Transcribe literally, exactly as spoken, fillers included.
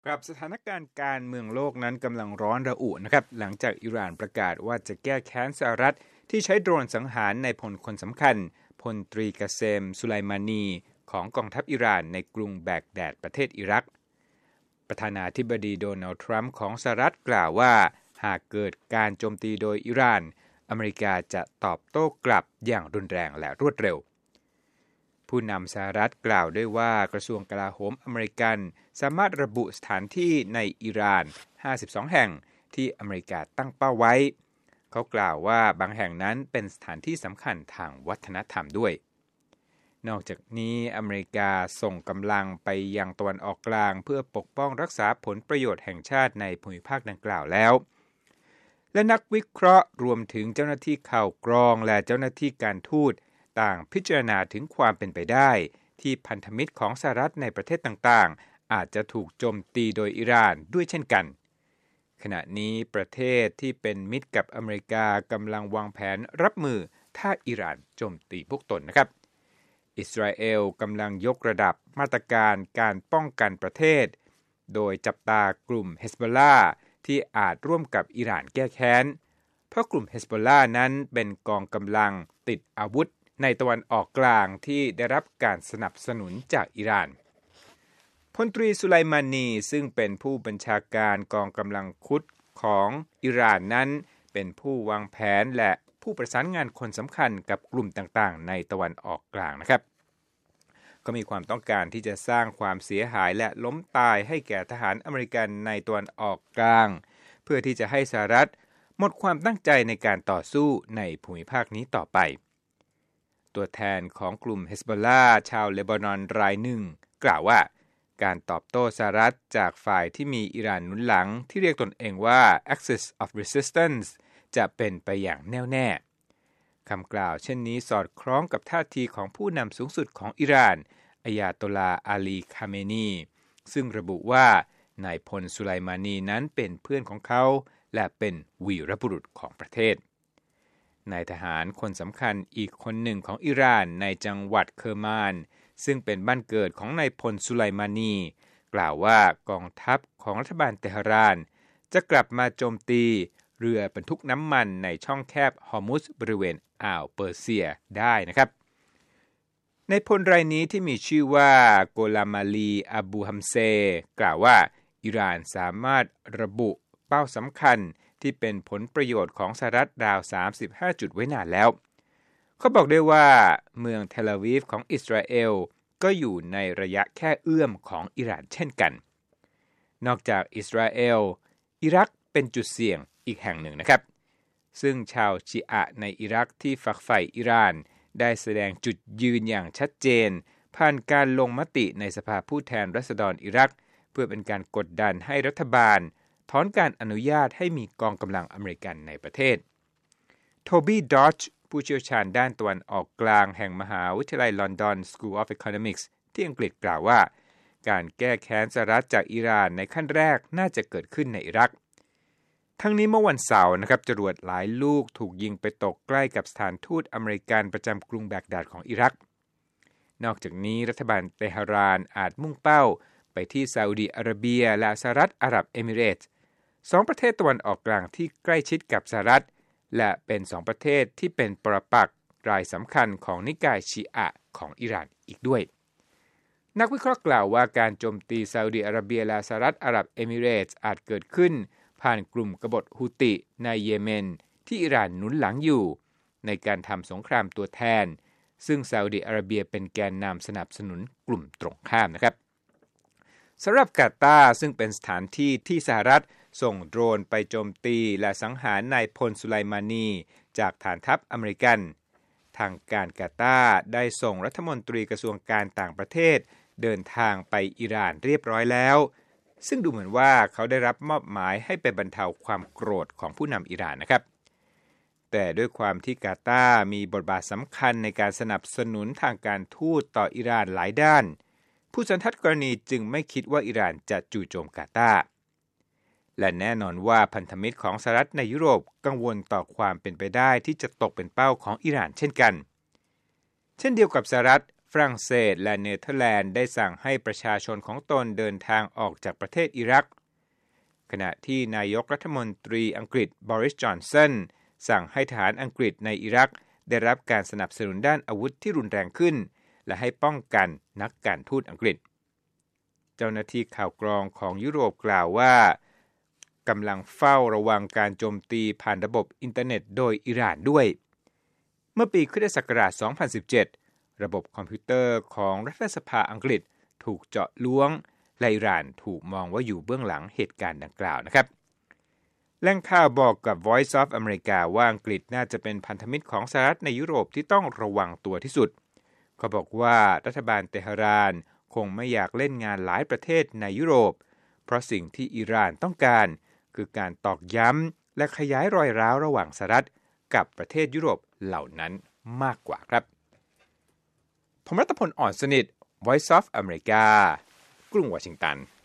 ครับสถานการณ์การเมืองโลกนั้นกำลังร้อนระอุนะครับหลังจากอิหร่านประกาศว่าจะแก้แค้นสหรัฐที่ใช้โดรนสังหารนายพลคนสำคัญพลตรีกาเซมสุไลมานีของกองทัพอิหร่านในกรุงแบกแดดประเทศอิรักประธานาธิบดีโดนัลด์ทรัมป์ของสหรัฐกล่าวว่าหากเกิดการโจมตีโดยอิหร่านอเมริกาจะตอบโต้กลับอย่างรุนแรงและรวดเร็วผู้นำสหรัฐกล่าวด้วยว่ากระทรวงกลาโหมอเมริกันสามารถระบุสถานที่ในอิหร่านห้าสิบสองแห่งที่อเมริกาตั้งเป้าไว้เขากล่าวว่าบางแห่งนั้นเป็นสถานที่สำคัญทางวัฒนธรรมด้วยนอกจากนี้อเมริกาส่งกำลังไปยังตะวันออกกลางเพื่อปกป้องรักษาผลประโยชน์แห่งชาติในภูมิภาคดังกล่าวแล้วและนักวิเคราะห์รวมถึงเจ้าหน้าที่ข่าวกรองและเจ้าหน้าที่การทูตต่างพิจารณาถึงความเป็นไปได้ที่พันธมิตรของสหรัฐในประเทศต่างๆอาจจะถูกโจมตีโดยอิหร่านด้วยเช่นกันขณะนี้ประเทศที่เป็นมิตรกับอเมริกากำลังวางแผนรับมือถ้าอิหร่านโจมตีพวกตนนะครับอิสราเอลกำลังยกระดับมาตรการการป้องกันประเทศโดยจับตากลุ่มเฮซบอลลาห์ที่อาจร่วมกับอิหร่านแก้แค้นเพราะกลุ่มเฮซบอลลาห์นั้นเป็นกองกำลังติดอาวุธในตะวันออกกลางที่ได้รับการสนับสนุนจากอิหร่านพลตรีสุไลมานีซึ่งเป็นผู้บัญชาการกองกำลังคุดของอิหร่านนั้นเป็นผู้วางแผนและผู้ประสานงานคนสำคัญกับกลุ่มต่างๆในตะวันออกกลางนะครับเขามีความต้องการที่จะสร้างความเสียหายและล้มตายให้แก่ทหารอเมริกันในตะวันออกกลางเพื่อที่จะให้สหรัฐหมดความตั้งใจในการต่อสู้ในภูมิภาคนี้ต่อไปตัวแทนของกลุ่มเฮซบอลลาห์ชาวเลบานอนรายหนึ่งกล่าวว่าการตอบโต้สหรัฐจากฝ่ายที่มีอิหร่านหนุนหลังที่เรียกตนเองว่า Axis of Resistance จะเป็นไปอย่างแน่วแน่คำกล่าวเช่นนี้สอดคล้องกับท่าทีของผู้นำสูงสุดของอิหร่านอายาโตลาอาลีคาเมนีซึ่งระบุว่านายพลสุไลมานีนั้นเป็นเพื่อนของเขาและเป็นวีรบุรุษของประเทศนายทหารคนสำคัญอีกคนหนึ่งของอิหร่านในจังหวัดเคอร์มานซึ่งเป็นบ้านเกิดของนายพลสุไลมานีกล่าวว่ากองทัพของรัฐบาลเตหะรานจะกลับมาโจมตีเรือบรรทุกน้ำมันในช่องแคบฮอร์มุซบริเวณอ่าวเปอร์เซียได้นะครับนายพลรายนี้ที่มีชื่อว่าโกลามาลีอาบูฮัมเซกล่าวว่าอิหร่านสามารถระบุเป้าสำคัญที่เป็นผลประโยชน์ของสหรัฐราวสามสิบห้าจุดไว้นานแล้วเขาบอกได้ว่าเมืองเทลอาวีฟของอิสราเอลก็อยู่ในระยะแค่เอื้อมของอิหร่านเช่นกันนอกจากอิสราเอลอิรักเป็นจุดเสี่ยงอีกแห่งหนึ่งนะครับซึ่งชาวชีอะห์ในอิรักที่ฝักใฝ่อิหร่านได้แสดงจุดยืนอย่างชัดเจนผ่านการลงมติในสภาผู้แทนราษฎรอิรักเพื่อเป็นการกดดันให้รัฐบาลถอนการอนุญาตให้มีกองกำลังอเมริกันในประเทศโทบี้ดอชผู้เชี่ยวชาญด้านตะวันออกกลางแห่งมหาวิทยาลัยลอนดอน School of Economics ที่อังกฤษกล่าวว่าการแก้แค้นสหรัฐจากอิหร่านในขั้นแรกน่าจะเกิดขึ้นในอิรักทั้งนี้เมื่อวันเสาร์นะครับจรวดหลายลูกถูกยิงไปตกใกล้กับสถานทูตอเมริกันประจำกรุงแบกแดดของอิรักนอกจากนี้รัฐบาลเตหะรานอาจมุ่งเป้าไปที่ซาอุดิอาระเบียและสหรัฐอาหรับเอมิเรตส์สองประเทศตะวันออกกลางที่ใกล้ชิดกับสหรัฐและเป็นสองประเทศที่เป็นปรปักษ์รายสำคัญของนิกายชีอะห์ของอิหร่านอีกด้วยนักวิเคราะห์กล่าวว่าการโจมตีซาอุดิอาระเบียและสหรัฐอาหรับเอมิเรตส์อาจเกิดขึ้นผ่านกลุ่มกบฏฮูติในเยเมนที่อิหร่านหนุนหลังอยู่ในการทำสงครามตัวแทนซึ่งซาอุดิอาระเบียเป็นแกนนำสนับสนุนกลุ่มตรงข้ามนะครับสำหรับกาตาร์ซึ่งเป็นสถานที่ที่สหรัฐส่งโดรนไปโจมตีและสังหารนายพลสุไลมานีจากฐานทัพอเมริกันทางการกาตาร์ได้ส่งรัฐมนตรีกระทรวงการต่างประเทศเดินทางไปอิหร่านเรียบร้อยแล้วซึ่งดูเหมือนว่าเขาได้รับมอบหมายให้ไปบรรเทาความโกรธของผู้นำอิหร่านนะครับแต่ด้วยความที่กาตาร์มีบทบาทสำคัญในการสนับสนุนทางการทูตต่ออิหร่านหลายด้านผู้สันทัดกรณีจึงไม่คิดว่าอิหร่านจะจู่โจมกาตาร์และแน่นอนว่าพันธมิตรของสหรัฐในยุโรปกังวลต่อความเป็นไปได้ที่จะตกเป็นเป้าของอิหร่านเช่นกันเช่นเดียวกับสหรัฐฝรั่งเศสและเนเธอร์แลนด์ได้สั่งให้ประชาชนของตนเดินทางออกจากประเทศอิรักขณะที่นายกรัฐมนตรีอังกฤษบริส จอนสันสั่งให้ทหารอังกฤษในอิรักได้รับการสนับสนุนด้านอาวุธที่รุนแรงขึ้นและให้ป้องกันนักการทูตอังกฤษเจ้าหน้าที่ข่าวกรองของยุโรปกล่าวว่ากำลังเฝ้าระวังการโจมตีผ่านระบบอินเทอร์เน็ตโดยอิหร่านด้วยเมื่อปีคริสตศักราช สองพันสิบเจ็ด ระบบคอมพิวเตอร์ของรัฐสภาอังกฤษถูกเจาะล้วงและอิหร่านถูกมองว่าอยู่เบื้องหลังเหตุการณ์ดังกล่าวนะครับแหล่งข่าวบอกกับ Voice of America ว่าอังกฤษน่าจะเป็นพันธมิตรของสหรัฐในยุโรปที่ต้องระวังตัวที่สุดเขาบอกว่ารัฐบาลเตหะรานคงไม่อยากเล่นงานหลายประเทศในยุโรปเพราะสิ่งที่อิหร่านต้องการคือการตอกย้ำและขยายรอยร้าวระหว่างสหรัฐกับประเทศยุโรปเหล่านั้นมากกว่าครับผมรัตพล อ่อนสนิท Voice of America กรุงวอชิงตัน